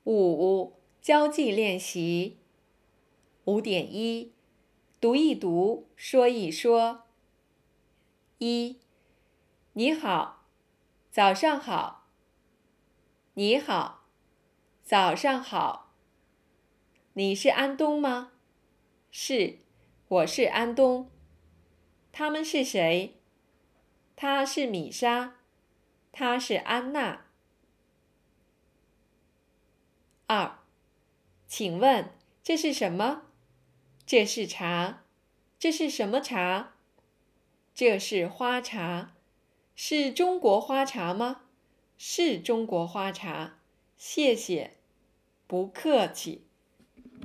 5. 交际练习 5.1 读一读，说一说。1. 你好，早上好。你好，早上好。你是安东吗？是，我是安东。他们是谁？她是米莎，她是安娜。2. 请问这是什么？这是茶。这是什么茶？这是花茶。是中国花茶吗？是中国花茶。谢谢，不客气。